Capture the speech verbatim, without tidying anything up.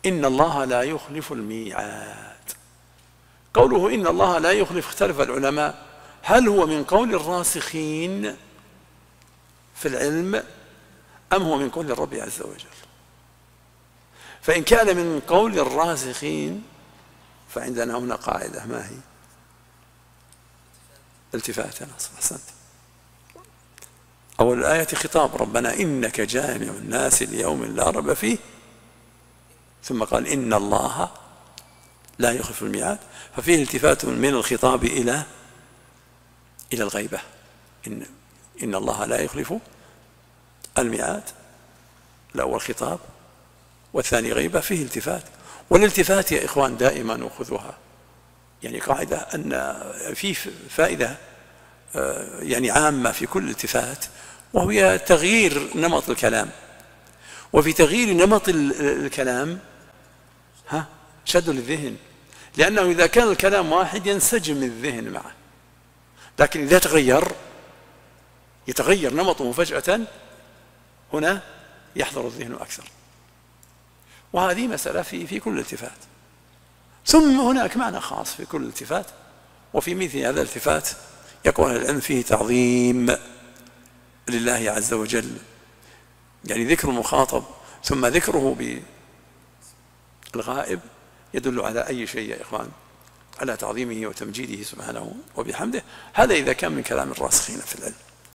إن الله لا يخلف الميعاد. قوله إن الله لا يخلف اختلف العلماء هل هو من قول الراسخين في العلم أم هو من قول الرب عز وجل. فإن كان من قول الراسخين فعندنا هنا قاعدة، ما هي؟ التفات. أنا أحسنت. أول الآية خطاب ربنا إنك جامع الناس ليوم لا ريب فيه، ثم قال إن الله لا يخلف الميعاد، ففيه التفات من الخطاب إلى إلى الغيبة. إن إن الله لا يخلف الميعاد، الأول خطاب والثاني غيبة، فيه التفات. والالتفات يا إخوان دائما نأخذها، يعني قاعدة أن في فائدة يعني عامة في كل التفات، وهي تغيير نمط الكلام. وفي تغيير نمط الكلام ها شد للذهن، لأنه إذا كان الكلام واحد ينسجم الذهن معه، لكن إذا تغير يتغير نمطه فجأة هنا يحضر الذهن أكثر. وهذه مسألة في في كل التفات. ثم هناك معنى خاص في كل التفات، وفي مثل هذا الالتفات يكون العلم فيه تعظيم لله عز وجل، يعني ذكر المخاطب ثم ذكره بالغائب يدل على أي شيء يا إخوان؟ على تعظيمه وتمجيده سبحانه وبحمده. هذا إذا كان من كلام الراسخين في العلم.